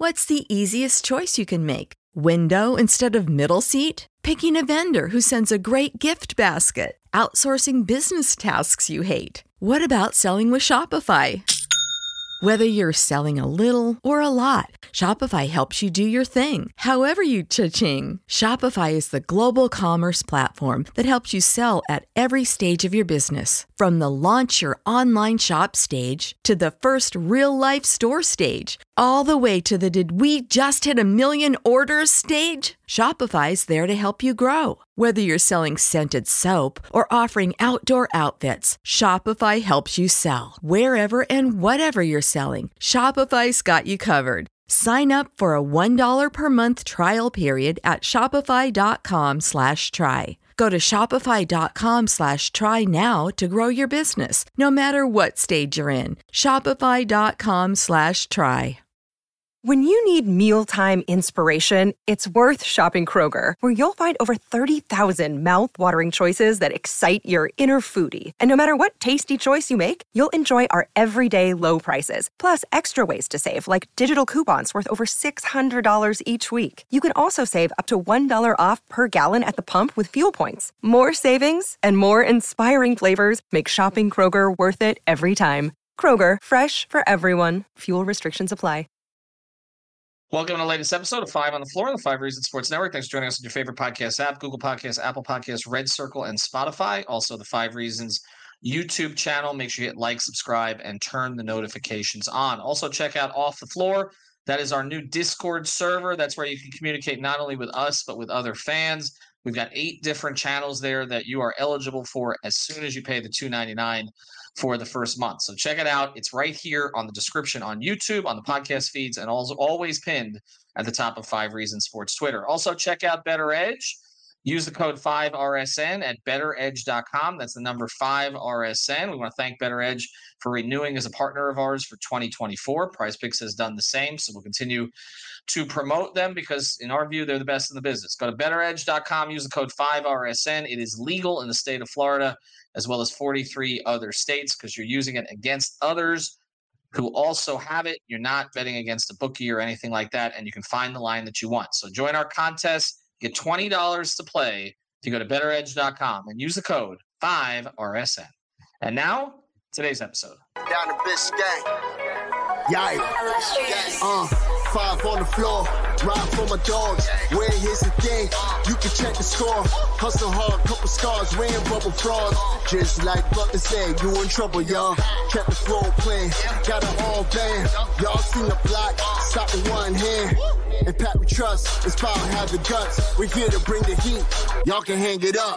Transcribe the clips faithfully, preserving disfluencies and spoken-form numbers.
What's the easiest choice you can make? Window instead of middle seat? Picking a vendor who sends a great gift basket? Outsourcing business tasks you hate? What about selling with Shopify? Whether you're selling a little or a lot, Shopify helps you do your thing, however you cha-ching. Shopify is the global commerce platform that helps you sell at every stage of your business. From the launch your online shop stage to the first real-life store stage, all the way to the did we just hit a million orders stage. Shopify's there to help you grow. Whether you're selling scented soap or offering outdoor outfits, Shopify helps you sell. Wherever and whatever you're selling, Shopify's got you covered. Sign up for a one dollar per month trial period at shopify.com slash try. Go to shopify.com slash try now to grow your business, no matter what stage you're in. Shopify.com slash try. When you need mealtime inspiration, it's worth shopping Kroger, where you'll find over thirty thousand mouth-watering choices that excite your inner foodie. And no matter what tasty choice you make, you'll enjoy our everyday low prices, plus extra ways to save, like digital coupons worth over six hundred dollars each week. You can also save up to one dollar off per gallon at the pump with fuel points. More savings and more inspiring flavors make shopping Kroger worth it every time. Kroger, fresh for everyone. Fuel restrictions apply. Welcome to the latest episode of Five on the Floor on the Five Reasons Sports Network. Thanks for joining us on your favorite podcast app, Google Podcasts, Apple Podcasts, Red Circle, and Spotify. Also, the Five Reasons YouTube channel. Make sure you hit like, subscribe, and turn the notifications on. Also, check out Off the Floor. That is our new Discord server. That's where you can communicate not only with us, but with other fans. We've got eight different channels there that you are eligible for as soon as you pay the two ninety-nine for the first month. So check it out. It's right here on the description on YouTube, on the podcast feeds, and also always pinned at the top of Five Reasons Sports Twitter. Also, check out Better Edge. Use the code five R S N at better edge dot com. That's the number five R S N. We want to thank Better Edge for renewing as a partner of ours for twenty twenty-four. PrizePicks has done the same, so we'll continue to promote them because, in our view, they're the best in the business. Go to better edge dot com. Use the code five R S N. It is legal in the state of Florida as well as forty-three other states because you're using it against others who also have it. You're not betting against a bookie or anything like that, and you can find the line that you want. So join our contest. Get twenty dollars to play if you go to better edge dot com and use the code five R S N. And now, today's episode. Down the Biscayne. Yikes. Uh, five on the floor. Ride for my dogs. Where here's the thing. You can check the score. Hustle hard, couple scars. Wearing bubble frogs. Just like Butler said, you in trouble, y'all. Kept the floor playing. Got it all banned. Y'all seen the block. Stop with one hand. And Pat we trust. Inspire have the guts. We're here to bring the heat. Y'all can hang it up.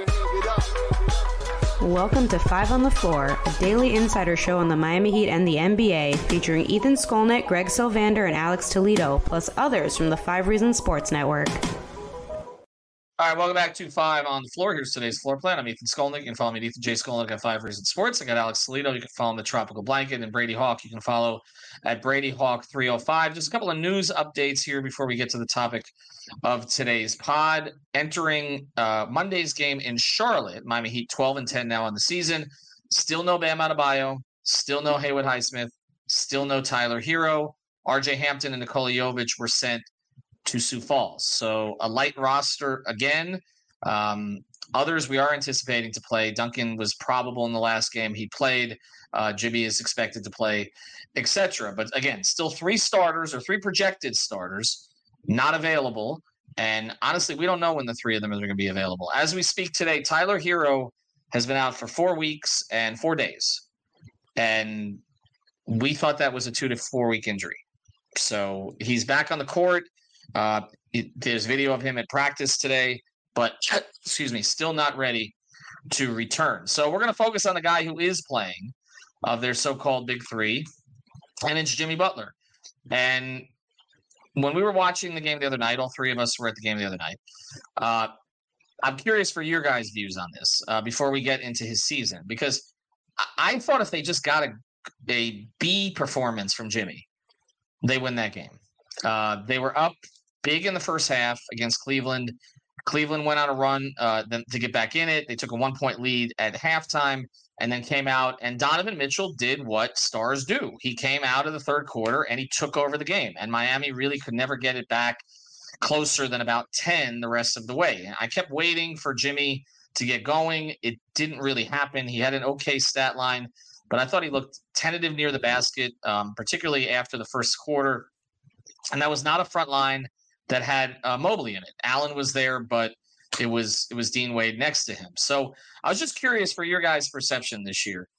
Welcome to Five on the Floor, a daily insider show on the Miami Heat and the N B A, featuring Ethan Skolnick, Greg Sylvander, and Alex Toledo, plus others from the Five Reasons Sports Network. All right, welcome back to Five on the Floor. Here's today's floor plan. I'm Ethan Skolnick. You can follow me at Ethan J. Skolnick at Five Reasons Sports. I got Alex Toledo. You can follow him at Tropical Blanket. And Brady Hawk, you can follow at Brady Hawk three oh five. Just a couple of news updates here before we get to the topic of today's pod. Entering uh, Monday's game in Charlotte, Miami Heat twelve and ten now on the season. Still no Bam Adebayo. Still no Haywood Highsmith. Still no Tyler Hero. R J Hampton and Nikola Jovic were sent to Sioux Falls. So a light roster again. Um, others we are anticipating to play. Duncan was probable in the last game. He played. Uh, Jimmy is expected to play, et cetera. But again, still three starters or three projected starters not available. And honestly, we don't know when the three of them are going to be available. As we speak today, Tyler Hero has been out for four weeks and four days. And we thought that was a two to four week injury. So he's back on the court. Uh, it, there's video of him at practice today, but excuse me, still not ready to return. So we're going to focus on the guy who is playing of their so-called big three, and it's Jimmy Butler. And when we were watching the game the other night, all three of us were at the game the other night. Uh, I'm curious for your guys' views on this uh, before we get into his season, because I, I thought if they just got a, a B performance from Jimmy, they win that game. Uh, they were up big in the first half against Cleveland. Cleveland went on a run uh, then to get back in it. They took a one-point lead at halftime and then came out, and Donovan Mitchell did what stars do. He came out of the third quarter, and he took over the game, and Miami really could never get it back closer than about ten the rest of the way. I kept waiting for Jimmy to get going. It didn't really happen. He had an okay stat line, but I thought he looked tentative near the basket, um, particularly after the first quarter, and that was not a front line that had uh, Mobley in it. Allen was there, but it was it was Dean Wade next to him. So I was just curious for your guys' perception this year,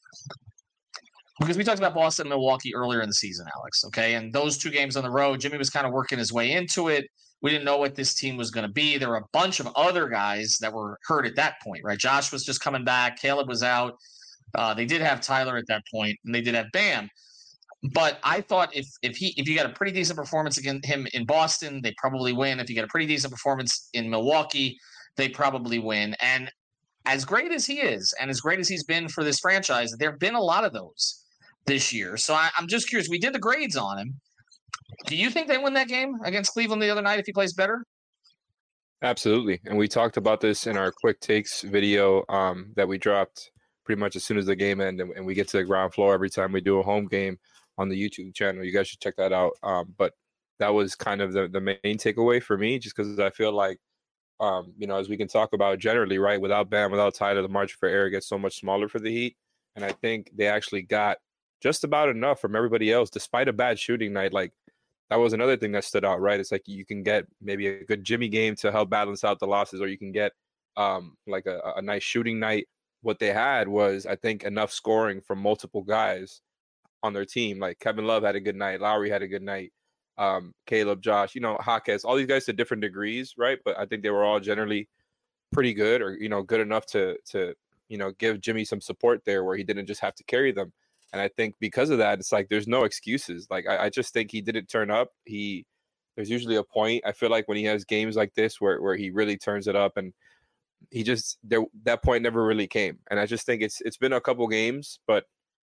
because we talked about Boston and Milwaukee earlier in the season, Alex, okay? And those two games on the road, Jimmy was kind of working his way into it. We didn't know what this team was going to be. There were a bunch of other guys that were hurt at that point, right? Josh was just coming back. Caleb was out. Uh, they did have Tyler at that point, and they did have Bam. But I thought if if he if you got a pretty decent performance against him in Boston, they probably win. If you get a pretty decent performance in Milwaukee, they probably win. And as great as he is, and as great as he's been for this franchise, there have been a lot of those this year. So I, I'm just curious. We did the grades on him. Do you think they win that game against Cleveland the other night if he plays better? Absolutely. And we talked about this in our quick takes video um, that we dropped pretty much as soon as the game ended, and, and we get to the ground floor every time we do a home game on the YouTube channel. You guys should check that out. Um, but that was kind of the, the main takeaway for me, just because I feel like, um, you know, as we can talk about generally, right, without Bam, without Tyler, the margin for error gets so much smaller for the Heat. And I think they actually got just about enough from everybody else, despite a bad shooting night. Like, that was another thing that stood out, right? It's like you can get maybe a good Jimmy game to help balance out the losses, or you can get um, like a, a nice shooting night. What they had was, I think, enough scoring from multiple guys on their team. Like Kevin Love had a good night. Lowry had a good night. Um, Caleb, Josh, you know, Jaquez, all these guys to different degrees, right? But I think they were all generally pretty good, or, you know, good enough to, to, you know, give Jimmy some support there where he didn't just have to carry them. And I think because of that, it's like there's no excuses. Like I, I just think he didn't turn up. He there's usually a point. I feel like when he has games like this where, where he really turns it up, and he just there that point never really came. And I just think it's it's been a couple games, but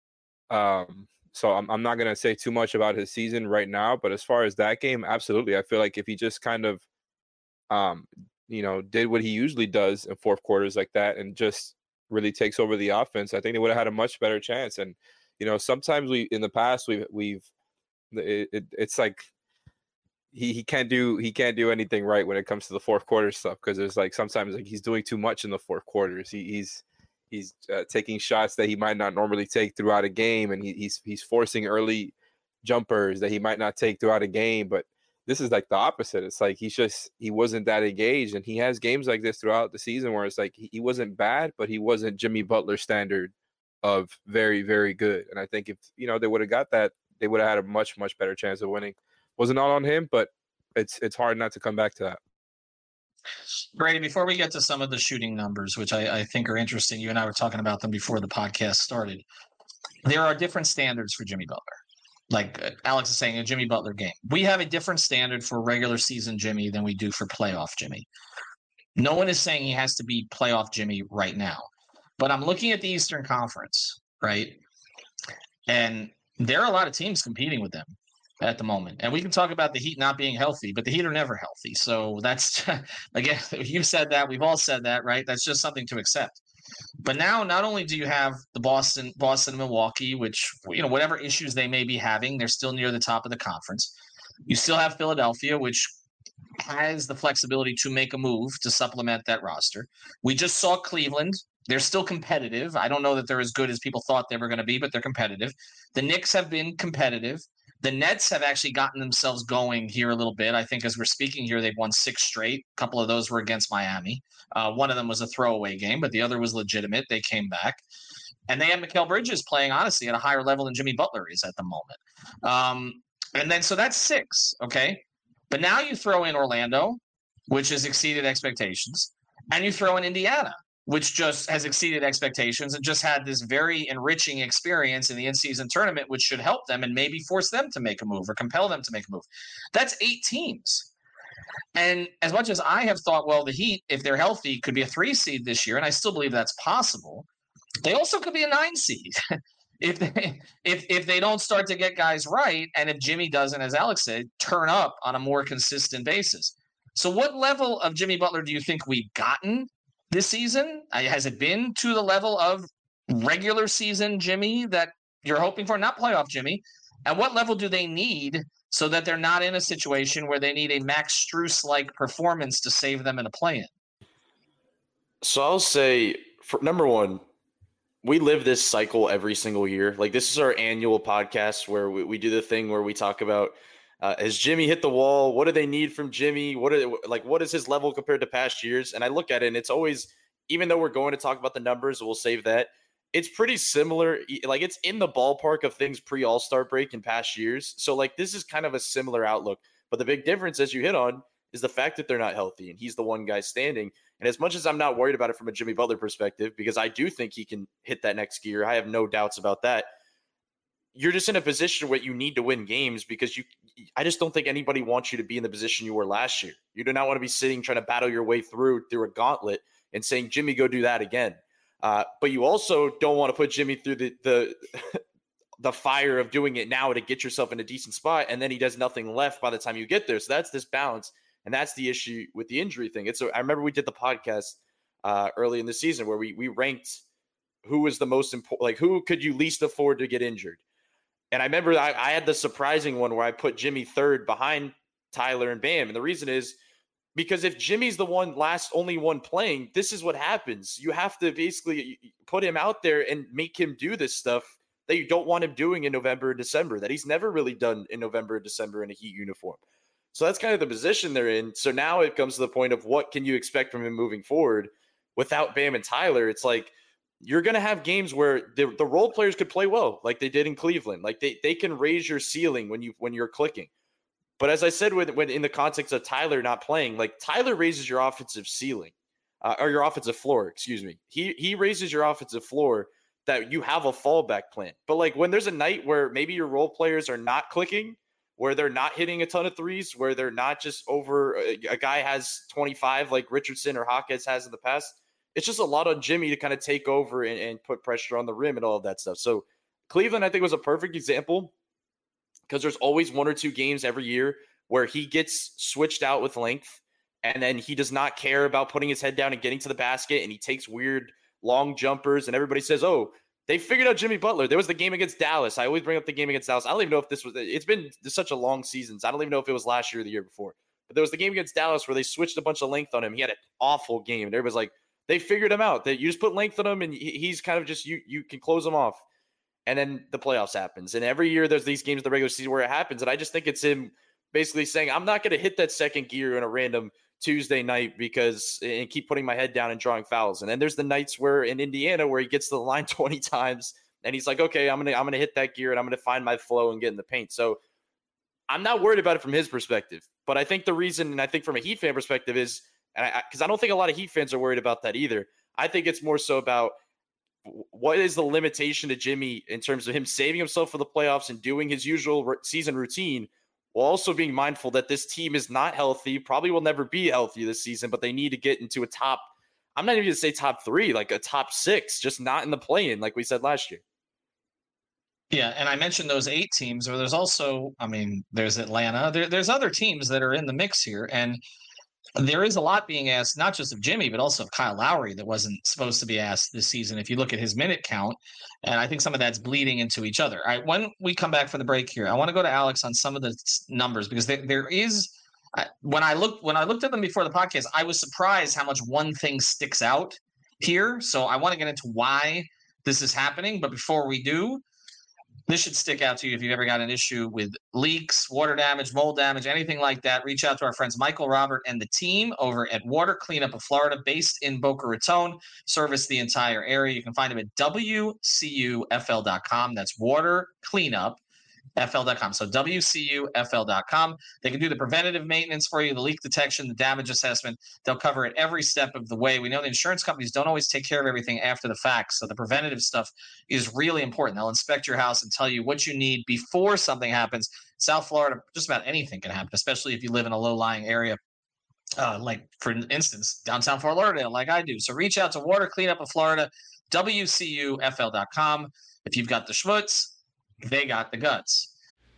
um so I'm I'm not gonna say too much about his season right now. But as far as that game, absolutely. I feel like if he just kind of um you know did what he usually does in fourth quarters like that and just really takes over the offense, I think they would have had a much better chance. And you know, sometimes we in the past we've we've it, it, it's like he, he can't do he can't do anything right when it comes to the fourth quarter stuff, because there's like sometimes like he's doing too much in the fourth quarters. He, he's he's uh, taking shots that he might not normally take throughout a game, and he, he's he's forcing early jumpers that he might not take throughout a game. But this is like the opposite. It's like he's just he wasn't that engaged, and he has games like this throughout the season where it's like he, he wasn't bad, but he wasn't Jimmy Butler standard of very, very good. And I think if, you know, they would have got that, they would have had a much, much better chance of winning. Wasn't all on him, but it's it's hard not to come back to that. Brady, before we get to some of the shooting numbers, which I, I think are interesting, you and I were talking about them before the podcast started. There are different standards for Jimmy Butler. Like uh, Alex is saying, a Jimmy Butler game. We have a different standard for regular season Jimmy than we do for playoff Jimmy. No one is saying he has to be playoff Jimmy right now. But I'm looking at the Eastern Conference, right? And there are a lot of teams competing with them at the moment. And we can talk about the Heat not being healthy, but the Heat are never healthy. So that's, again, you've said that. We've all said that, right? That's just something to accept. But now not only do you have the Boston, Boston, Milwaukee, which, you know, whatever issues they may be having, they're still near the top of the conference. You still have Philadelphia, which has the flexibility to make a move to supplement that roster. We just saw Cleveland. They're still competitive. I don't know that they're as good as people thought they were going to be, but they're competitive. The Knicks have been competitive. The Nets have actually gotten themselves going here a little bit. I think as we're speaking here, they've won six straight. A couple of those were against Miami. Uh, one of them was a throwaway game, but the other was legitimate. They came back. And they have Mikal Bridges playing, honestly, at a higher level than Jimmy Butler is at the moment. Um, and then so that's six, okay? But now you throw in Orlando, which has exceeded expectations, and you throw in Indiana, which just has exceeded expectations and just had this very enriching experience in the in-season tournament, which should help them and maybe force them to make a move or compel them to make a move. That's eight teams. And as much as I have thought, well, the Heat, if they're healthy, could be a three seed this year, and I still believe that's possible, they also could be a nine seed if they if if they don't start to get guys right, and if Jimmy doesn't, as Alex said, turn up on a more consistent basis. So what level of Jimmy Butler do you think we've gotten this season? Uh, Has it been to the level of regular season Jimmy that you're hoping for? Not playoff Jimmy. At what level do they need so that they're not in a situation where they need a Max Strus-like performance to save them in a play-in? So I'll say, for number one, we live this cycle every single year. Like, this is our annual podcast where we, we do the thing where we talk about, uh, has Jimmy hit the wall? What do they need from Jimmy? What are, like, what is his level compared to past years? And I look at it, and it's always, even though we're going to talk about the numbers, we'll save that. It's pretty similar. Like, it's in the ballpark of things pre-All-Star break in past years. So, like, this is kind of a similar outlook. But the big difference, as you hit on, is the fact that they're not healthy, and he's the one guy standing. And as much as I'm not worried about it from a Jimmy Butler perspective, because I do think he can hit that next gear, I have no doubts about that. You're just in a position where you need to win games because you, I just don't think anybody wants you to be in the position you were last year. You do not want to be sitting trying to battle your way through through a gauntlet and saying, Jimmy, go do that again. Uh, but you also don't want to put Jimmy through the the the fire of doing it now to get yourself in a decent spot, and then he does nothing left by the time you get there. So that's this balance. And that's the issue with the injury thing. It's, I remember we did the podcast uh, early in the season where we we ranked who was the most important, like who could you least afford to get injured. And I remember I, I had the surprising one where I put Jimmy third behind Tyler and Bam. And the reason is because if Jimmy's the one last only one playing, this is what happens. You have to basically put him out there and make him do this stuff that you don't want him doing in November and December, that he's never really done in November and December in a Heat uniform. So that's kind of the position they're in. So now it comes to the point of what can you expect from him moving forward without Bam and Tyler? It's like you're going to have games where the, the role players could play well, like they did in Cleveland. Like they they can raise your ceiling when you when you're clicking. But as I said, when, when in the context of Tyler not playing, like Tyler raises your offensive ceiling uh, or your offensive floor. Excuse me. He he raises your offensive floor that you have a fallback plan. But like when there's a night where maybe your role players are not clicking, where they're not hitting a ton of threes, where they're not just over a, a guy has twenty-five like Richardson or Hawkins has in the past. It's just a lot on Jimmy to kind of take over and, and put pressure on the rim and all of that stuff. So Cleveland, I think, was a perfect example because there's always one or two games every year where he gets switched out with length and then he does not care about putting his head down and getting to the basket, and he takes weird long jumpers, and everybody says, oh, they figured out Jimmy Butler. There was the game against Dallas. I always bring up the game against Dallas. I don't even know if this was – it's been such a long season. So I don't even know if it was last year or the year before. But there was the game against Dallas where they switched a bunch of length on him. He had an awful game. And everybody's like, they figured him out. That you just put length on him, and he's kind of just – you you can close him off. And then the playoffs happens. And every year there's these games in the regular season where it happens. And I just think it's him basically saying, I'm not going to hit that second gear in a random Tuesday night because and keep putting my head down and drawing fouls. And then there's the nights where in Indiana where he gets to the line twenty times – and he's like, okay, I'm gonna I'm gonna hit that gear and I'm gonna find my flow and get in the paint. So I'm not worried about it from his perspective. But I think the reason, and I think from a Heat fan perspective, is, and I because I, I don't think a lot of Heat fans are worried about that either. I think it's more so about what is the limitation to Jimmy in terms of him saving himself for the playoffs and doing his usual re- season routine, while also being mindful that this team is not healthy, probably will never be healthy this season, but they need to get into a top. I'm not even going to say top three, like a top six, just not in the play-in like we said last year. Yeah, and I mentioned those eight teams, or there's also, I mean, there's Atlanta. There, there's other teams that are in the mix here, and there is a lot being asked, not just of Jimmy, but also of Kyle Lowry that wasn't supposed to be asked this season if you look at his minute count, and I think some of that's bleeding into each other. All right, when we come back from the break here, I want to go to Alex on some of the numbers because there, there is – when I looked when I looked at them before the podcast, I was surprised how much one thing sticks out here, so I want to get into why this is happening, but before we do – this should stick out to you if you've ever got an issue with leaks, water damage, mold damage, anything like that. Reach out to our friends Michael, Robert, and the team over at Water Cleanup of Florida, based in Boca Raton, service the entire area. You can find them at W C U F L dot com. That's Water Cleanup. F L dot com. So W C U F L dot com. They can do the preventative maintenance for you, the leak detection, the damage assessment. They'll cover it every step of the way. We know the insurance companies don't always take care of everything after the fact, so the preventative stuff is really important. They'll inspect your house and tell you what you need before something happens. South Florida, just about anything can happen, especially if you live in a low-lying area. Uh, like, for instance, downtown Fort Lauderdale, like I do. So reach out to Water Cleanup of Florida, W C U F L dot com. If you've got the schmutz, they got the guts.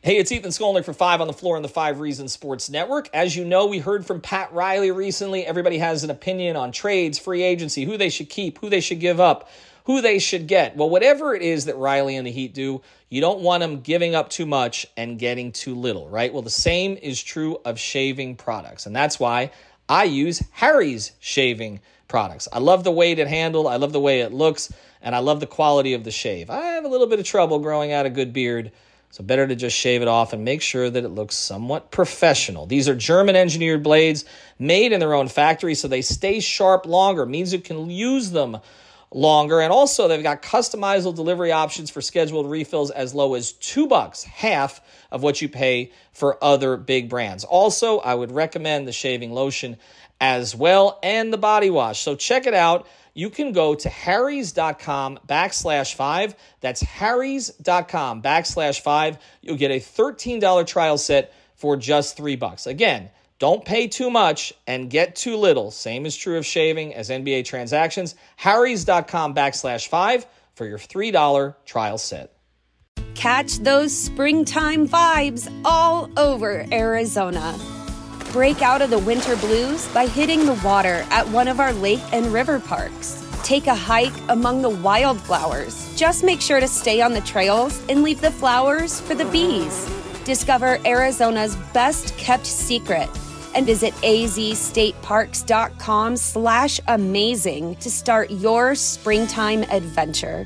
Hey, it's Ethan Skolnick for Five on the Floor on the Five Reasons Sports Network. As you know, we heard from Pat Riley recently. Everybody has an opinion on trades, free agency, who they should keep, who they should give up, who they should get. Well, whatever it is that Riley and the Heat do, you don't want them giving up too much and getting too little, right? Well, the same is true of shaving products, and that's why I use Harry's shaving products. I love the weight it handled, I love the way it looks, and I love the quality of the shave. I have a little bit of trouble growing out a good beard, so better to just shave it off and make sure that it looks somewhat professional. These are German-engineered blades made in their own factory, so they stay sharp longer. It means you can use them longer. And also, they've got customizable delivery options for scheduled refills as low as two bucks, half of what you pay for other big brands. Also, I would recommend the shaving lotion as well and the body wash. So check it out. You can go to harrys.com backslash five. That's harrys.com backslash five. You'll get a thirteen dollars trial set for just three bucks. Again, don't pay too much and get too little. Same is true of shaving as N B A transactions. harrys.com backslash five for your three dollars trial set. Catch those springtime vibes all over Arizona. Break out of the winter blues by hitting the water at one of our lake and river parks. Take a hike among the wildflowers. Just make sure to stay on the trails and leave the flowers for the bees. Discover Arizona's best kept secret and visit azstateparks.com slash amazing to start your springtime adventure.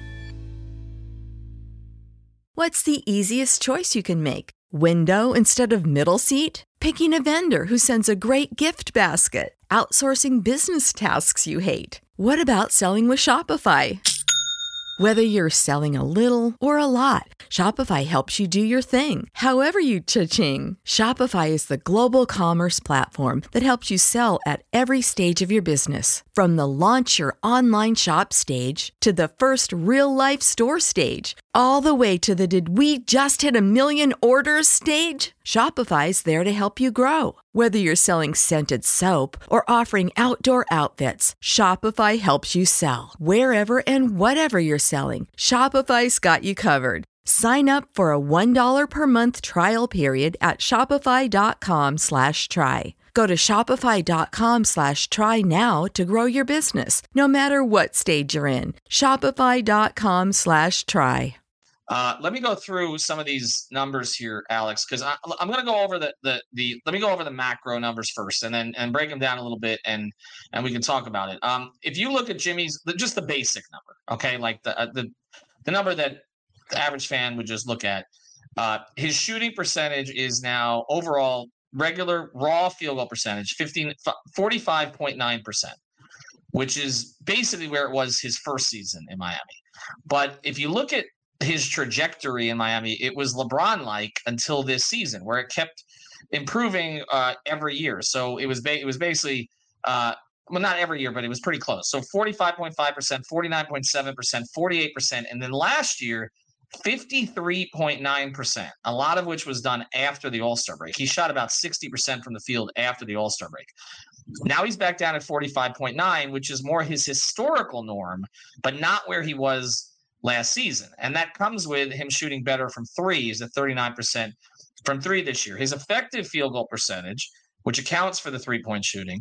What's the easiest choice you can make? Window instead of middle seat? Picking a vendor who sends a great gift basket? Outsourcing business tasks you hate? What about selling with Shopify? Whether you're selling a little or a lot, Shopify helps you do your thing, however you cha-ching. Shopify is the global commerce platform that helps you sell at every stage of your business. From the launch your online shop stage to the first real-life store stage, all the way to the did we just hit a million orders stage. Shopify's there to help you grow. Whether you're selling scented soap or offering outdoor outfits, Shopify helps you sell. Wherever and whatever you're selling, Shopify's got you covered. Sign up for a one dollar per month trial period at shopify.com slash try. Go to shopify.com slash try now to grow your business, no matter what stage you're in. Shopify.com slash try. Uh, let me go through some of these numbers here, Alex, because I'm going to go over the, the the let me go over the macro numbers first, and then and break them down a little bit, and and we can talk about it. Um, if you look at Jimmy's, just the basic number, okay, like the uh, the the number that the average fan would just look at, uh, his shooting percentage is now overall regular raw field goal percentage forty-five point nine percent, which is basically where it was his first season in Miami. But if you look at his trajectory in Miami, it was LeBron-like until this season, where it kept improving uh, every year. So it was ba- it was basically, uh, well, not every year, but it was pretty close. So forty-five point five percent, forty-nine point seven percent, forty-eight percent, and then last year, fifty-three point nine percent, a lot of which was done after the All-Star break. He shot about sixty percent from the field after the All-Star break. Now he's back down at forty-five point nine, which is more his historical norm, but not where he was last season. And that comes with him shooting better from three. He's at thirty-nine percent from three this year. His effective field goal percentage, which accounts for the three-point shooting,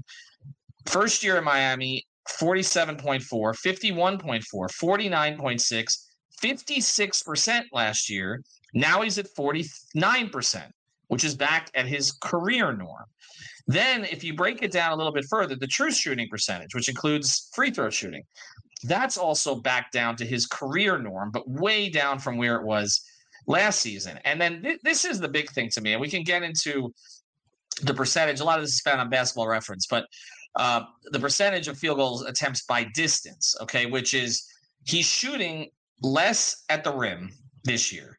first year in Miami, forty-seven point four, fifty-one point four, forty-nine point six, fifty-six percent last year. Now he's at forty-nine percent, which is back at his career norm. Then if you break it down a little bit further, the true shooting percentage, which includes free throw shooting, that's also back down to his career norm, but way down from where it was last season. And then th- this is the big thing to me, and we can get into the percentage. A lot of this is found on Basketball Reference, but uh, the percentage of field goals attempts by distance, okay, which is he's shooting less at the rim this year.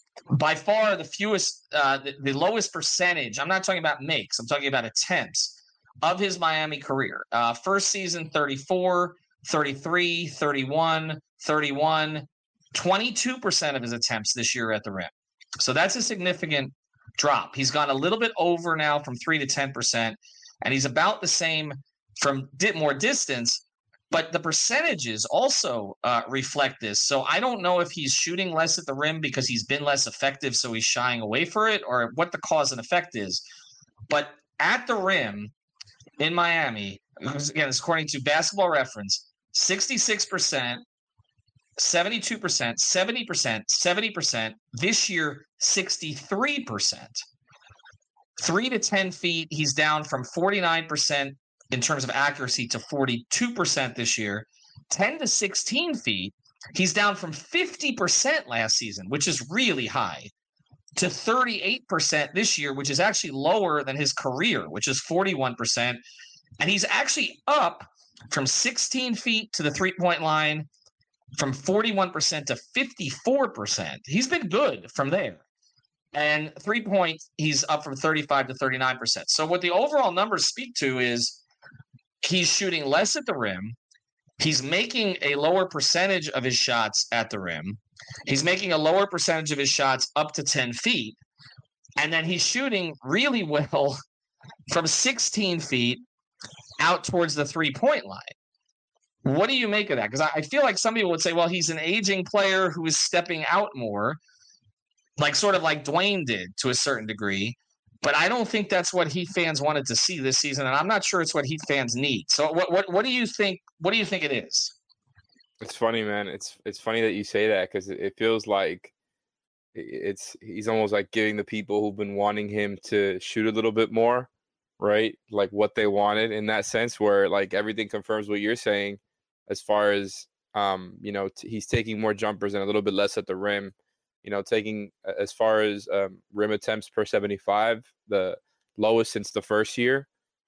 By far the fewest, uh, the, the lowest percentage, I'm not talking about makes, I'm talking about attempts of his Miami career. Uh, first season, thirty-four, thirty-three, thirty-one, thirty-one, twenty-two percent of his attempts this year at the rim. So that's a significant drop. He's gone a little bit over now from three to ten percent, and he's about the same from di- more distance, But the percentages also uh, reflect this. So I don't know if he's shooting less at the rim because he's been less effective, so he's shying away for it, or what the cause and effect is. But at the rim in Miami, again, it's according to Basketball Reference, sixty-six percent, seventy-two percent, seventy percent, seventy percent. This year, sixty-three percent. Three to ten feet, he's down from forty-nine percent in terms of accuracy to forty-two percent this year. ten to sixteen feet, he's down from fifty percent last season, which is really high, to thirty-eight percent this year, which is actually lower than his career, which is forty-one percent. And he's actually up from sixteen feet to the three-point line from forty-one percent to fifty-four percent. He's been good from there. And three-point, he's up from thirty-five to thirty-nine percent. So what the overall numbers speak to is he's shooting less at the rim. He's making a lower percentage of his shots at the rim. He's making a lower percentage of his shots up to ten feet. And then he's shooting really well from sixteen feet out towards the three-point line. What do you make of that? Because I feel like some people would say, well, he's an aging player who is stepping out more, like sort of like Dwayne did to a certain degree. But I don't think that's what Heat fans wanted to see this season, and I'm not sure it's what Heat fans need. So what what what do you think? What do you think it is? It's funny, man. It's it's funny that you say that because it, it feels like it's he's almost like giving the people who've been wanting him to shoot a little bit more, right? Like what they wanted in that sense, where like everything confirms what you're saying, as far as um you know t- he's taking more jumpers and a little bit less at the rim. You know, taking as far as um, rim attempts per seventy-five, the lowest since the first year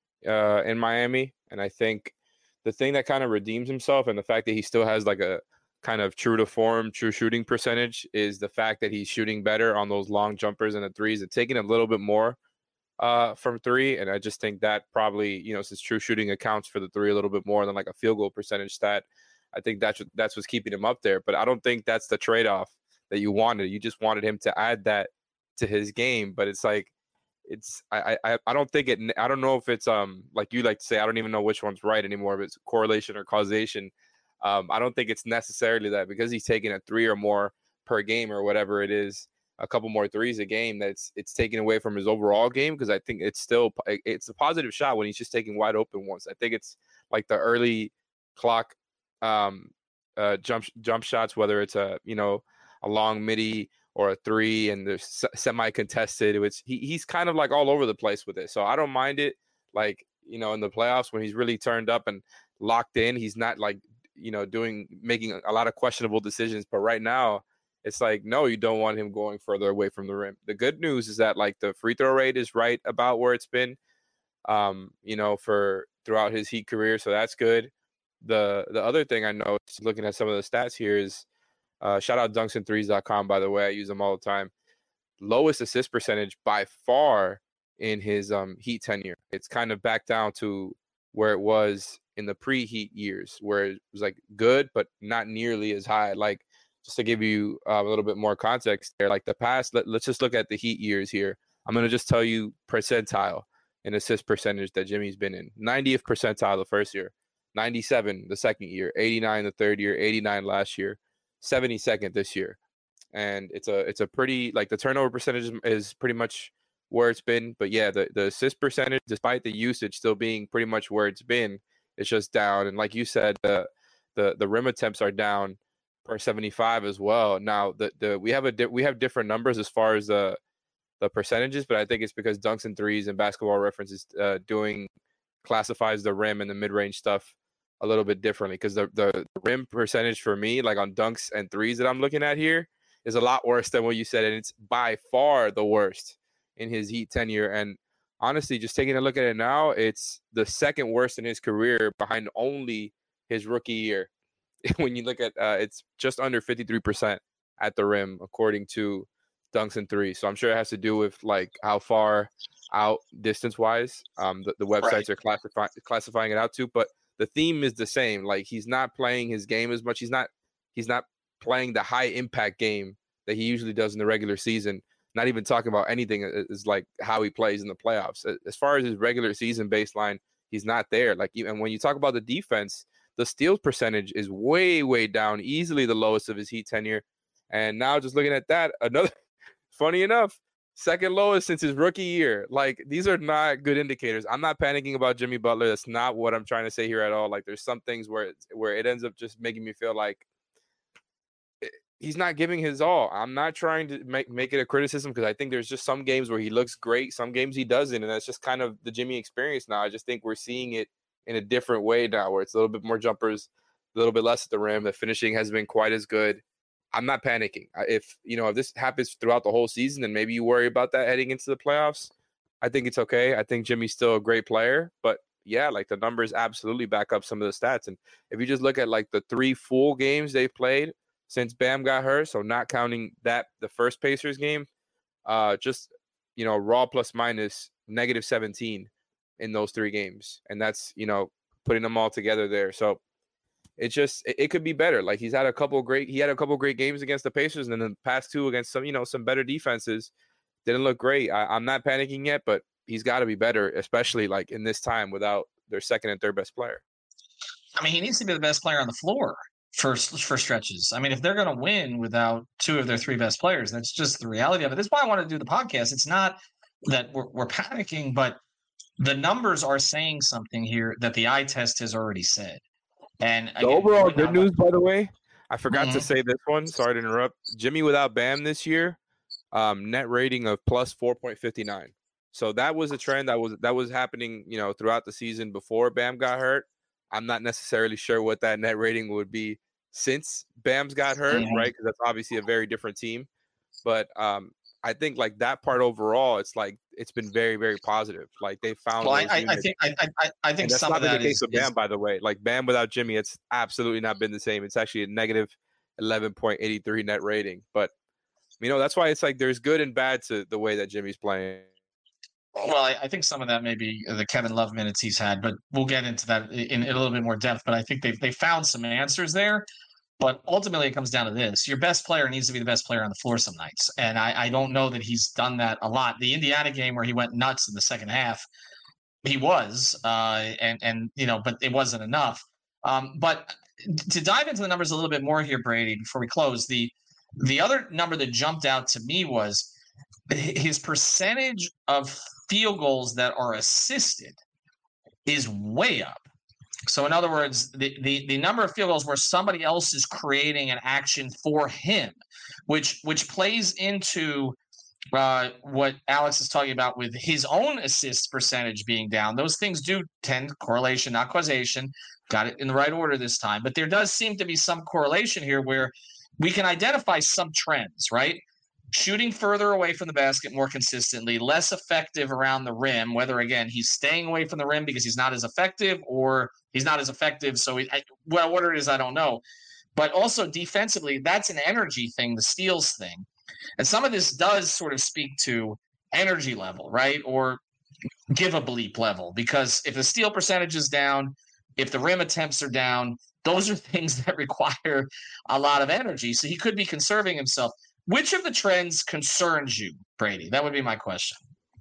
uh, in Miami. And I think the thing that kind of redeems himself and the fact that he still has like a kind of true to form, true shooting percentage is the fact that he's shooting better on those long jumpers and the threes and taking a little bit more uh, from three. And I just think that probably, you know, since true shooting accounts for the three a little bit more than like a field goal percentage stat, I think that's, that's what's keeping him up there. But I don't think that's the trade-off that you wanted. You just wanted him to add that to his game. But it's like, it's, I, I, I don't think it, I don't know if it's, um, like you like to say, I don't even know which one's right anymore, if it's correlation or causation. Um, I don't think it's necessarily that because he's taking a three or more per game or whatever it is, a couple more threes a game, that's it's taken away from his overall game. Cause I think it's still, it's a positive shot when he's just taking wide open ones. I think it's like the early clock, um, uh, jump, jump shots, whether it's a, you know, a long midi or a three and they're semi-contested. It's he, he's kind of like all over the place with it. So I don't mind it. Like, you know, in the playoffs when he's really turned up and locked in, he's not like, you know, doing, making a lot of questionable decisions. But right now it's like, no, you don't want him going further away from the rim. The good news is that like the free throw rate is right about where it's been, um, you know, for throughout his Heat career. So that's good. The, the other thing I know, looking at some of the stats here is, Uh, shout out dunks and threes dot com, by the way. I use them all the time. Lowest assist percentage by far in his um, Heat tenure. It's kind of back down to where it was in the pre-Heat years, where it was like good, but not nearly as high. Like, just to give you uh, a little bit more context there, like the past, let, let's just look at the Heat years here. I'm going to just tell you percentile in assist percentage that Jimmy's been in. ninetieth percentile the first year, ninety-seven the second year, eighty-nine the third year, eighty-nine last year, seventy-second this year. And it's a it's a pretty, like the turnover percentage is, is pretty much where it's been. But yeah, the, the assist percentage, despite the usage still being pretty much where it's been, it's just down. And like you said, the the, the rim attempts are down per seventy-five as well. Now the the we have a di- we have different numbers as far as the the percentages, but I think it's because dunks and threes and Basketball Reference is uh, doing classifies the rim and the mid-range stuff a little bit differently, because the, the rim percentage for me, like on dunks and threes that I'm looking at here, is a lot worse than what you said, and it's by far the worst in his Heat tenure. And honestly, just taking a look at it now, it's the second worst in his career, behind only his rookie year. When you look at, uh, it's just under fifty-three percent at the rim, according to dunks and threes. So I'm sure it has to do with like how far out distance-wise um, the, the websites right. are classifying classifying it out to, but the theme is the same. Like, he's not playing his game as much. He's not he's not playing the high impact game that he usually does in the regular season. Not even talking about anything is like how he plays in the playoffs. As far as his regular season baseline, he's not there. Like, and when you talk about the defense, the steals percentage is way, way down, easily the lowest of his Heat tenure. And now just looking at that, another, funny enough, second lowest since his rookie year. Like, these are not good indicators. I'm not panicking about Jimmy Butler. That's not what I'm trying to say here at all. Like, there's some things where, it's, where it ends up just making me feel like he's not giving his all. I'm not trying to make, make it a criticism because I think there's just some games where he looks great, some games he doesn't, and that's just kind of the Jimmy experience now. I just think we're seeing it in a different way now where it's a little bit more jumpers, a little bit less at the rim. The finishing hasn't been quite as good. I'm not panicking. If, you know, if this happens throughout the whole season, then maybe you worry about that heading into the playoffs. I think it's okay. I think Jimmy's still a great player, but yeah, like the numbers absolutely back up some of the stats. And if you just look at like the three full games they've played since Bam got hurt, so not counting that the first Pacers game, uh, just, you know, raw plus minus negative seventeen in those three games. And that's, you know, putting them all together there. So it just, it, it could be better. Like he's had a couple great, he had a couple great games against the Pacers, and then the past two against some, you know, some better defenses didn't look great. I, I'm not panicking yet, but he's got to be better, especially like in this time without their second and third best player. I mean, he needs to be the best player on the floor for for stretches. I mean, if they're going to win without two of their three best players, that's just the reality of it. That's why I want to do the podcast. It's not that we're, we're panicking, but the numbers are saying something here that the eye test has already said. And the again, overall good news, by the way, I forgot mm-hmm. to say this one. Sorry to interrupt. Jimmy without Bam this year, um, net rating of plus four point five nine. So that was a trend that was that was happening, you know, throughout the season before Bam got hurt. I'm not necessarily sure what that net rating would be since Bam's got hurt, mm-hmm. right? Because that's obviously a very different team. But um, I think like that part overall, it's like it's been very, very positive. Like they found. Well, I, I think I, I, I think that's some not of been that the case is, with Bam, is, by the way. Like Bam without Jimmy, it's absolutely not been the same. It's actually a negative eleven point eight three net rating. But you know, that's why it's like there's good and bad to the way that Jimmy's playing. Well, I, I think some of that may be the Kevin Love minutes he's had, but we'll get into that in, in a little bit more depth. But I think they've they found some answers there. But ultimately, it comes down to this: your best player needs to be the best player on the floor some nights, and I, I don't know that he's done that a lot. The Indiana game where he went nuts in the second half, he was, uh, and and you know, but it wasn't enough. Um, but to dive into the numbers a little bit more here, Brady, before we close, the the other number that jumped out to me was his percentage of field goals that are assisted is way up. So in other words, the, the, the number of field goals where somebody else is creating an action for him, which which plays into uh, what Alex is talking about with his own assist percentage being down. Those things do tend correlation, not causation. Got it in the right order this time. But there does seem to be some correlation here where we can identify some trends, right? Shooting further away from the basket more consistently, less effective around the rim, whether, again, he's staying away from the rim because he's not as effective or he's not as effective. So, he, I, well, what it is, I don't know. But also defensively, that's an energy thing, the steals thing. And some of this does sort of speak to energy level, right? Or give a bleep level, because if the steal percentage is down, if the rim attempts are down, those are things that require a lot of energy. So he could be conserving himself. Which of the trends concerns you, Brady? That would be my question.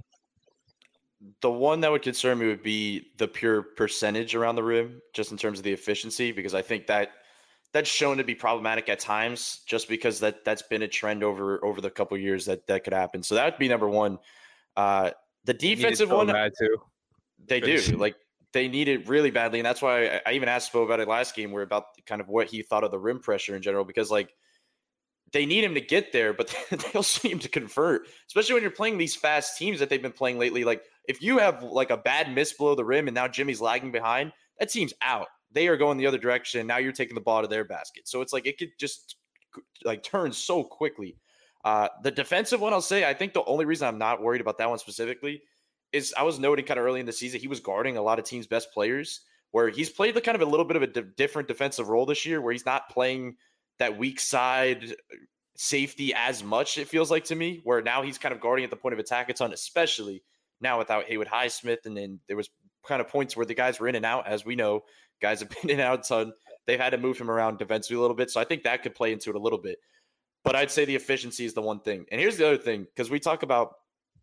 The one that would concern me would be the pure percentage around the rim, just in terms of the efficiency, because I think that that's shown to be problematic at times, just because that that's been a trend over over the couple of years that that could happen. So that would be number one. Uh, the defensive one, too. They do like they need it really badly, and that's why I, I even asked Spo about it last game, where about kind of what he thought of the rim pressure in general, because like. They need him to get there, but they also need him to convert, especially when you're playing these fast teams that they've been playing lately. Like if you have like a bad miss below the rim and now Jimmy's lagging behind, that team's out. They are going the other direction. Now you're taking the ball to their basket. So it's like it could just like turn so quickly. Uh, the defensive one, I'll say, I think the only reason I'm not worried about that one specifically is I was noting kind of early in the season, he was guarding a lot of teams' best players, where he's played the kind of a little bit of a d- different defensive role this year, where he's not playing that weak side safety as much, it feels like to me, where now he's kind of guarding at the point of attack a ton, especially now without Haywood Highsmith. And then there was kind of points where the guys were in and out. As we know, guys have been in and out a ton. They've had to move him around defensively a little bit. So I think that could play into it a little bit. But I'd say the efficiency is the one thing. And here's the other thing, because we talk about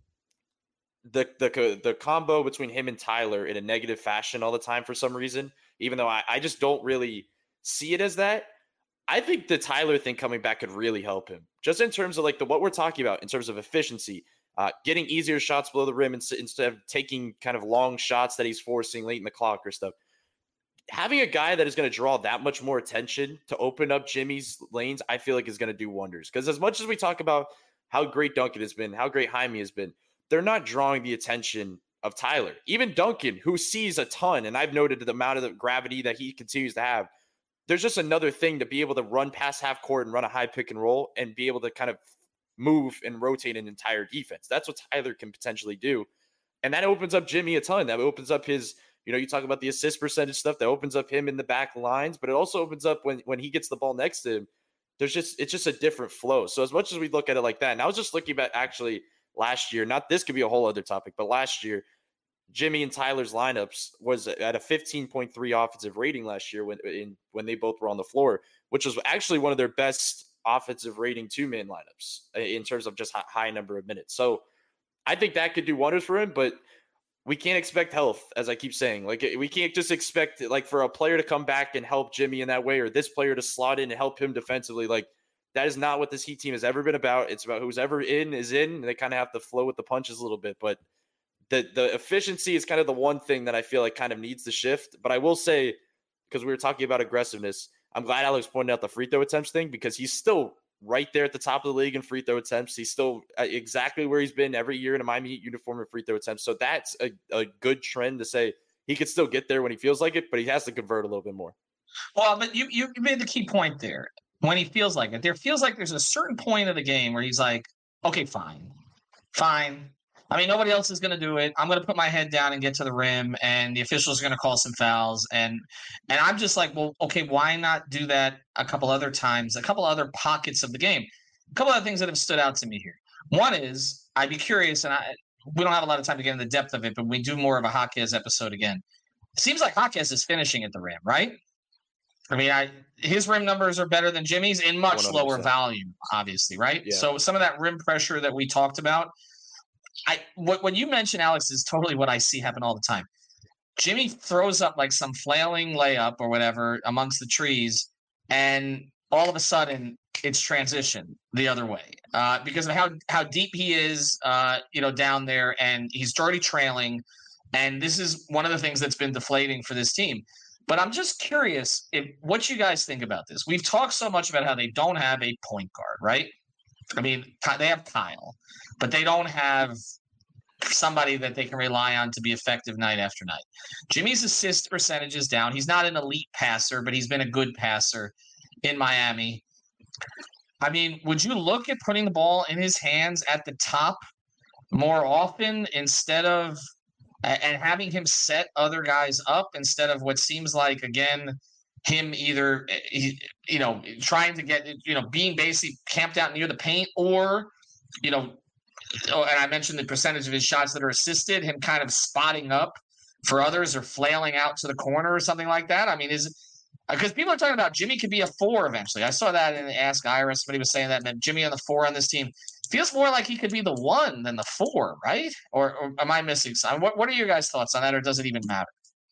the, the, the combo between him and Tyler in a negative fashion all the time for some reason. even though I, I just don't really see it as that. I think the Tyler thing coming back could really help him, just in terms of like the what we're talking about in terms of efficiency, uh, getting easier shots below the rim instead of taking kind of long shots that he's forcing late in the clock or stuff. Having a guy that is going to draw that much more attention to open up Jimmy's lanes, I feel like is going to do wonders. Because as much as we talk about how great Duncan has been, how great Jaime has been, they're not drawing the attention of Tyler. Even Duncan, who sees a ton, and I've noted the amount of the gravity that he continues to have, there's just another thing to be able to run past half court and run a high pick and roll and be able to kind of move and rotate an entire defense. That's what Tyler can potentially do. And that opens up Jimmy a ton. That opens up his, you know, you talk about the assist percentage stuff, that opens up him in the back lines, but it also opens up when, when he gets the ball next to him. There's just, it's just a different flow. So as much as we look at it like that, and I was just looking at actually last year, not this could be a whole other topic, but last year, Jimmy and Tyler's lineups was at a fifteen point three offensive rating last year when in, when they both were on the floor, which was actually one of their best offensive rating two-man lineups in terms of just high number of minutes. So I think that could do wonders for him, but we can't expect health, as I keep saying. Like, we can't just expect like for a player to come back and help Jimmy in that way, or this player to slot in and help him defensively. Like, that is not what this Heat team has ever been about. It's about who's ever in is in, and they kind of have to flow with the punches a little bit, but The the efficiency is kind of the one thing that I feel like kind of needs to shift. But I will say, because we were talking about aggressiveness, I'm glad Alex pointed out the free throw attempts thing, because he's still right there at the top of the league in free throw attempts. He's still exactly where he's been every year in a Miami Heat uniform in free throw attempts. So that's a, a good trend to say he could still get there when he feels like it, but he has to convert a little bit more. Well, but you, you made the key point there. When he feels like it, there feels like there's a certain point of the game where he's like, okay, fine, fine. I mean, nobody else is going to do it. I'm going to put my head down and get to the rim, and the officials are going to call some fouls. And and I'm just like, well, okay, why not do that a couple other times, a couple other pockets of the game? A couple other things that have stood out to me here. One is, I'd be curious, and I we don't have a lot of time to get in the depth of it, but we do more of a Jaquez episode again. It seems like Jaquez is finishing at the rim, right? I mean, I his rim numbers are better than Jimmy's in much one hundred percent lower volume, obviously, right? Yeah. So some of that rim pressure that we talked about, I what when you mention Alex is totally what I see happen all the time. Jimmy throws up like some flailing layup or whatever amongst the trees, and all of a sudden it's transition the other way uh, because of how how deep he is, uh, you know, down there, and he's already trailing. And this is one of the things that's been deflating for this team. But I'm just curious if what you guys think about this. We've talked so much about how they don't have a point guard, right? I mean, they have Kyle, but they don't have somebody that they can rely on to be effective night after night. Jimmy's assist percentage is down. He's not an elite passer, but he's been a good passer in Miami. I mean, would you look at putting the ball in his hands at the top more often instead of – and having him set other guys up instead of what seems like, again, him either, you know, trying to get, you know, being basically camped out near the paint or, you know, and I mentioned the percentage of his shots that are assisted, him kind of spotting up for others or flailing out to the corner or something like that. I mean, is it because people are talking about Jimmy could be a four eventually. I saw that in the Ask Iris. Somebody was saying that, that Jimmy on the four on this team feels more like he could be the one than the four, right? Or, or am I missing something? What What are your guys' thoughts on that, or does it even matter?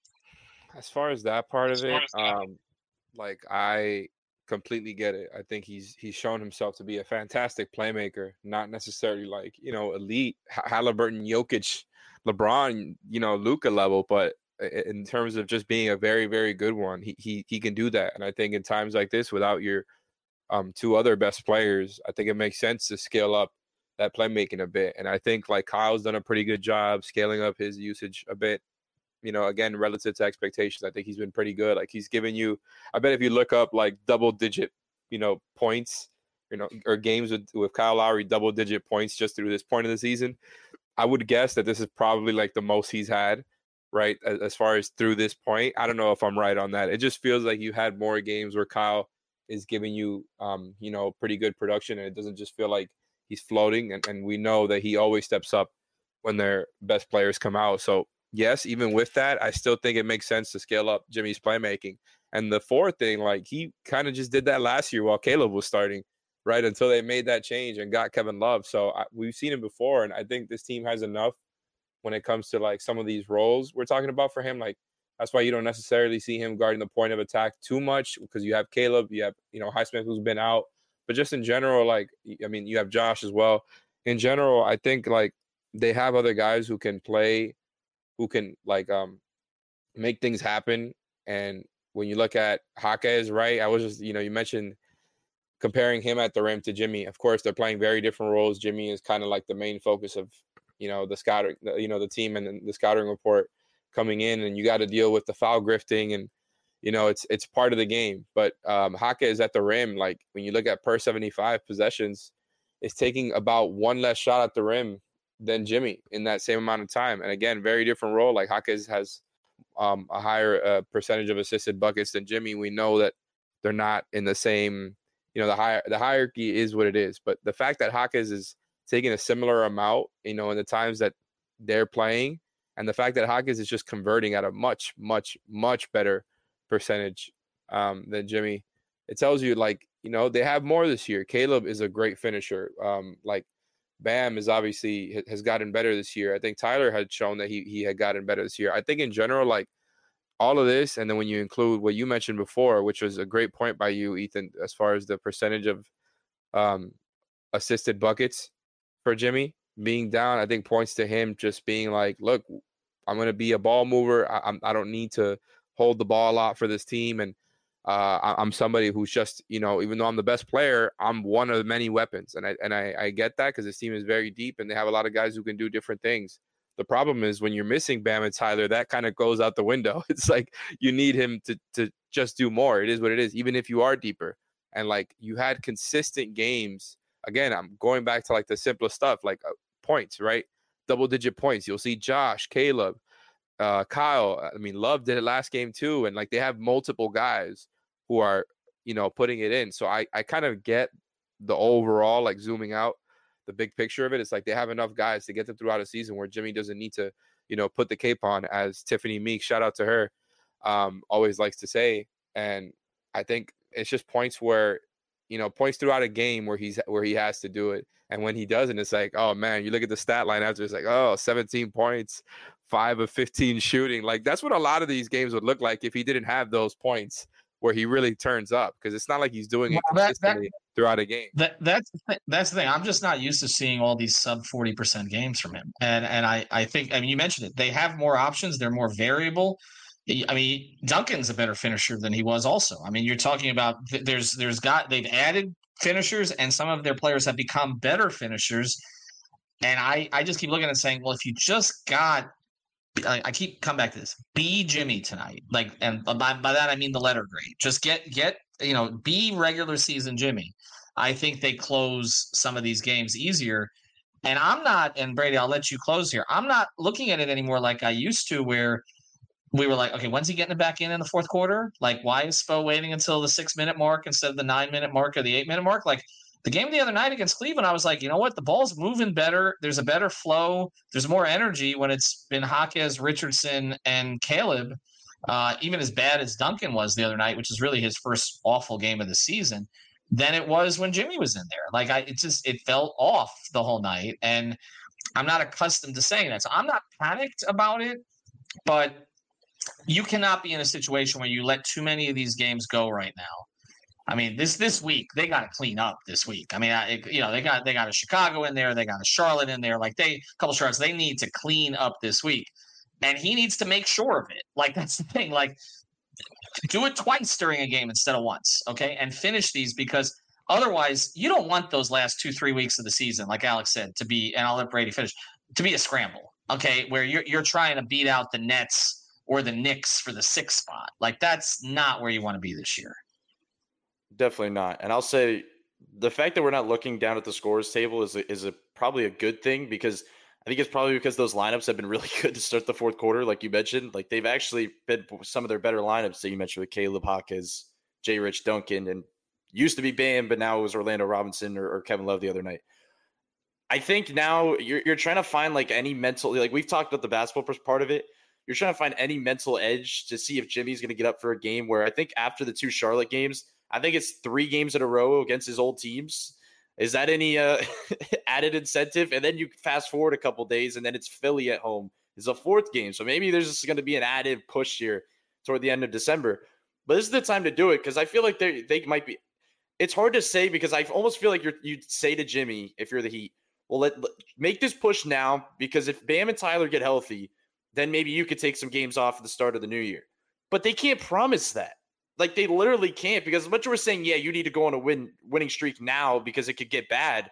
As far as that part of it, um, like I completely get it. I think he's he's shown himself to be a fantastic playmaker, not necessarily like, you know, elite Halliburton, Jokic, LeBron, you know, Luka level, but in terms of just being a very, very good one, he he he can do that. And I think in times like this, without your um two other best players, I think it makes sense to scale up that playmaking a bit. And I think like Kyle's done a pretty good job scaling up his usage a bit. You know, again, relative to expectations, I think he's been pretty good. Like he's given you, I bet if you look up like double digit, you know, points, you know, or games with, with Kyle Lowry, double digit points just through this point of the season, I would guess that this is probably like the most he's had, right? As, as far as through this point. I don't know if I'm right on that. It just feels like you had more games where Kyle is giving you, um, you know, pretty good production, and it doesn't just feel like he's floating. And, and we know that he always steps up when their best players come out. So, yes, even with that, I still think it makes sense to scale up Jimmy's playmaking. And the fourth thing, like he kind of just did that last year while Caleb was starting, right? Until they made that change and got Kevin Love. So I, we've seen him before, and I think this team has enough when it comes to like some of these roles we're talking about for him. Like That's why you don't necessarily see him guarding the point of attack too much, because you have Caleb, you have, you know, Highsmith, who's been out. But just in general, like, I mean, you have Josh as well. In general, I think, like, they have other guys who can play, who can, like, um, make things happen. And when you look at Jaquez, right, I was just, you know, you mentioned comparing him at the rim to Jimmy. Of course, they're playing very different roles. Jimmy is kind of like the main focus of, you know, the scouting, you know, the team and the scouting report coming in, and you got to deal with the foul grifting, and, you know, it's it's part of the game. But um, Jaquez at the rim, like, when you look at per seventy-five possessions, is taking about one less shot at the rim than Jimmy in that same amount of time. And again, very different role. Like, Jaquez has um, a higher uh, percentage of assisted buckets than Jimmy. We know that they're not in the same, you know, the higher the hierarchy is what it is. But the fact that Jaquez is taking a similar amount, you know, in the times that they're playing, and the fact that Jaquez is just converting at a much, much, much better percentage um, than Jimmy, it tells you, like, you know, they have more this year. Caleb is a great finisher. Um, like, Bam is obviously has gotten better this year. I think Tyler had shown that he he had gotten better this year. I think in general, like, all of this, and then when you include what you mentioned before, which was a great point by you, Ethan, as far as the percentage of um, assisted buckets for Jimmy being down, I think points to him just being like, look, I'm going to be a ball mover. I, I'm, I don't need to hold the ball a lot for this team. And uh, I, I'm somebody who's just, you know, even though I'm the best player, I'm one of many weapons. And I, and I, I get that, because this team is very deep and they have a lot of guys who can do different things. The problem is when you're missing Bam and Tyler, that kind of goes out the window. It's like you need him to to just do more. It is what it is, even if you are deeper. And, like, you had consistent games. Again, I'm going back to, like, the simplest stuff, like uh, points, right? Double-digit points. You'll see Josh, Caleb, uh, Kyle. I mean, Love did it last game too. And, like, they have multiple guys who are, you know, putting it in. So I, I kind of get the overall, like, zooming out, the big picture of it. It's like they have enough guys to get them throughout a season where Jimmy doesn't need to, you know, put the cape on, as Tiffany Meek, shout out to her, um, always likes to say. And I think it's just points where, you know, points throughout a game where he's where he has to do it. And when he doesn't, it's like, oh man, you look at the stat line after, it's like, oh, seventeen points, five of fifteen shooting. Like, that's what a lot of these games would look like if he didn't have those points where he really turns up, because it's not like he's doing it well, consistently that, that, throughout a game. That that's the thing, that's the thing. I'm just not used to seeing all these sub forty percent games from him. And and I I think, I mean, you mentioned it. They have more options. They're more variable. I mean, Duncan's a better finisher than he was also. I mean, you're talking about there's there's got they've added finishers, and some of their players have become better finishers. And I I just keep looking and saying, well, if you just got I keep coming back to this. Be Jimmy tonight, like, and by, by that I mean the letter grade. Just get get you know, be regular season Jimmy. I think they close some of these games easier. And I'm not, and Brady, I'll let you close here. I'm not looking at it anymore like I used to, where we were like, okay, when's he getting it back in in the fourth quarter? Like, why is Spo waiting until the six minute mark instead of the nine minute mark or the eight minute mark? Like, the game the other night against Cleveland, I was like, you know what? The ball's moving better. There's a better flow. There's more energy when it's been Jaquez, Richardson, and Caleb. Uh, even as bad as Duncan was the other night, which is really his first awful game of the season, than it was when Jimmy was in there. Like, I, it just it felt off the whole night, and I'm not accustomed to saying that. So I'm not panicked about it, but you cannot be in a situation where you let too many of these games go right now. I mean, this this week they got to clean up. This week, I mean, I, you know, they got they got a Chicago in there, they got a Charlotte in there. Like, they a couple Charlottes, they need to clean up this week, and he needs to make sure of it. Like, that's the thing. Like, do it twice during a game instead of once, okay? And finish these, because otherwise, you don't want those last two three weeks of the season, like Alex said, to be. And I'll let Brady finish, to be a scramble, okay? Where you're you're trying to beat out the Nets or the Knicks for the sixth spot. Like, that's not where you want to be this year. Definitely not. And I'll say the fact that we're not looking down at the scores table is a, is a probably a good thing, because I think it's probably because those lineups have been really good to start the fourth quarter, like you mentioned. Like, they've actually been some of their better lineups that you mentioned with Caleb, Jaquez, J. Rich, Duncan, and used to be Bam, but now it was Orlando Robinson or, or Kevin Love the other night. I think now you're you're trying to find like any mental, like we've talked about the basketball part of it. You're trying to find any mental edge to see if Jimmy's going to get up for a game where I think after the two Charlotte games, I think it's three games in a row against his old teams. Is that any uh, added incentive? And then you fast forward a couple days, and then it's Philly at home, It's a fourth game. So maybe there's just going to be an added push here toward the end of December. But this is the time to do it because I feel like they they might be. It's hard to say because I almost feel like you're, you'd say to Jimmy, if you're the Heat, well, let, let make this push now because if Bam and Tyler get healthy, then maybe you could take some games off at the start of the new year. But they can't promise that. Like, they literally can't because as much as we're saying, yeah, you need to go on a win winning streak now because it could get bad,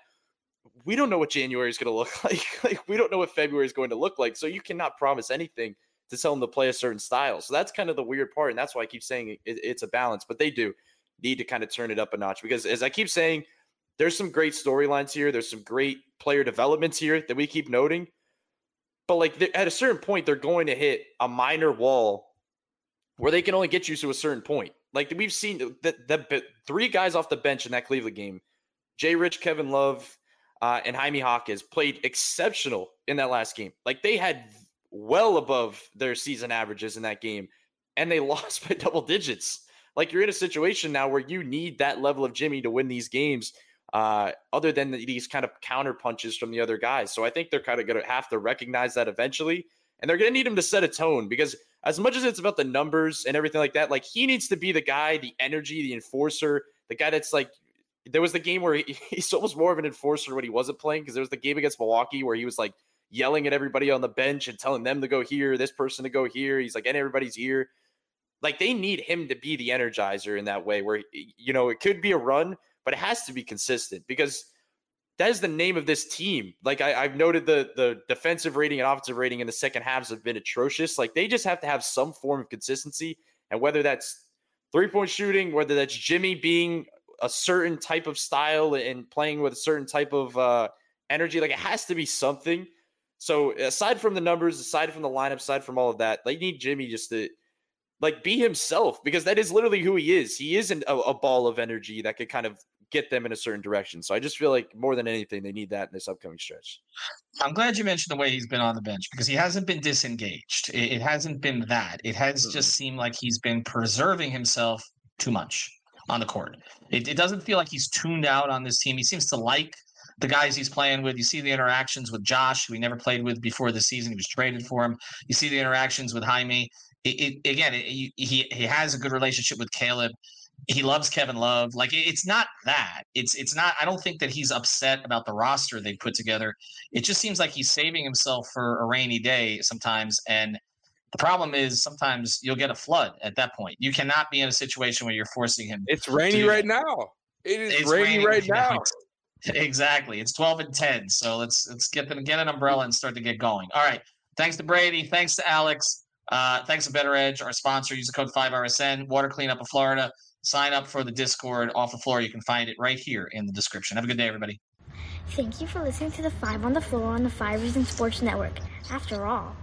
we don't know what January is going to look like. Like, we don't know what February is going to look like. So you cannot promise anything to tell them to play a certain style. So that's kind of the weird part. And that's why I keep saying it, it's a balance. But they do need to kind of turn it up a notch because, as I keep saying, there's some great storylines here. There's some great player developments here that we keep noting. But, like, at a certain point, they're going to hit a minor wall where they can only get you to a certain point. Like, we've seen the, the, the three guys off the bench in that Cleveland game, Jay Rich, Kevin Love, uh, and Jaime Jaquez played exceptional in that last game. Like, they had well above their season averages in that game, and they lost by double digits. Like, you're in a situation now where you need that level of Jimmy to win these games, uh, other than the, these kind of counter punches from the other guys. So I think they're kind of going to have to recognize that eventually, and they're going to need him to set a tone because as much as it's about the numbers and everything like that, like, he needs to be the guy, the energy, the enforcer, the guy that's like, there was the game where he, he's almost more of an enforcer when he wasn't playing because there was the game against Milwaukee where he was like yelling at everybody on the bench and telling them to go here, this person to go here. He's like in everybody's ear. Like, they need him to be the energizer in that way where, you know, it could be a run, but it has to be consistent because that is the name of this team. Like, I, I've noted the the defensive rating and offensive rating in the second halves have been atrocious. Like, they just have to have some form of consistency. And whether that's three-point shooting, whether that's Jimmy being a certain type of style and playing with a certain type of uh, energy, like, it has to be something. So aside from the numbers, aside from the lineup, aside from all of that, they need Jimmy just to, like, be himself because that is literally who he is. He isn't a, a ball of energy that could kind of get them in a certain direction. So I just feel like more than anything, they need that in this upcoming stretch. I'm glad you mentioned the way he's been on the bench because he hasn't been disengaged. It, it hasn't been that. It has mm-hmm. just seemed like he's been preserving himself too much on the court. It, it doesn't feel like he's tuned out on this team. He seems to like the guys he's playing with. You see the interactions with Josh, who he never played with before the season. He was traded for him. You see the interactions with Jaime. It, it, again, it, he he has a good relationship with Caleb. He loves Kevin Love. Like, it's not that. It's it's not. I don't think that he's upset about the roster they put together. It just seems like he's saving himself for a rainy day sometimes. And the problem is sometimes you'll get a flood at that point. You cannot be in a situation where you're forcing him. It's rainy right now. It is it's rainy right now. Exactly. It's twelve and ten. So let's let's get them get an umbrella and start to get going. All right. Thanks to Brady. Thanks to Alex. Uh, thanks to Better Edge, our sponsor. Use the code five R S N. Water Cleanup of Florida. Sign up for the Discord off the floor. You can find it right here in the description. Have a good day, everybody. Thank you for listening to the Five on the Floor on the Five Reasons Sports Network. After all,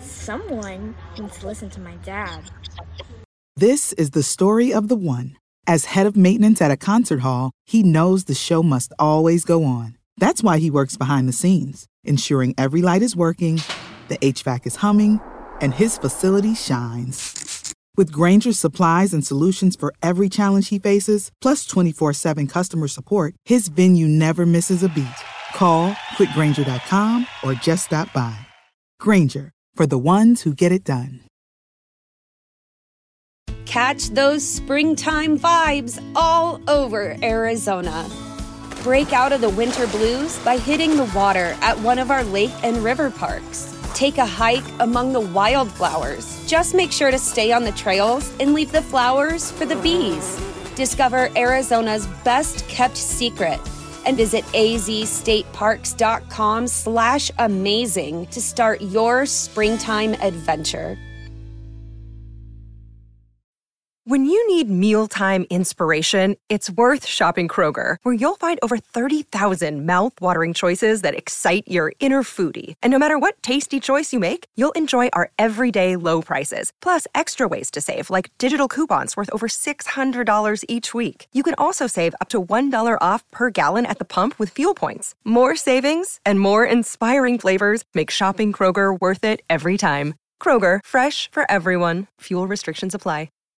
someone needs to listen to my dad. This is the story of the one. As head of maintenance at a concert hall, he knows the show must always go on. That's why he works behind the scenes, ensuring every light is working, the H V A C is humming, and his facility shines. With Grainger's supplies and solutions for every challenge he faces, plus twenty-four seven customer support, his venue never misses a beat. Call quick grainger dot com or just stop by. Grainger, for the ones who get it done. Catch those springtime vibes all over Arizona. Break out of the winter blues by hitting the water at one of our lake and river parks. Take a hike among the wildflowers. Just make sure to stay on the trails and leave the flowers for the bees. Discover Arizona's best-kept secret and visit azstateparks.com slash amazing to start your springtime adventure. When you need mealtime inspiration, it's worth shopping Kroger, where you'll find over thirty thousand mouth-watering choices that excite your inner foodie. And no matter what tasty choice you make, you'll enjoy our everyday low prices, plus extra ways to save, like digital coupons worth over six hundred dollars each week. You can also save up to one dollar off per gallon at the pump with fuel points. More savings and more inspiring flavors make shopping Kroger worth it every time. Kroger, fresh for everyone. Fuel restrictions apply.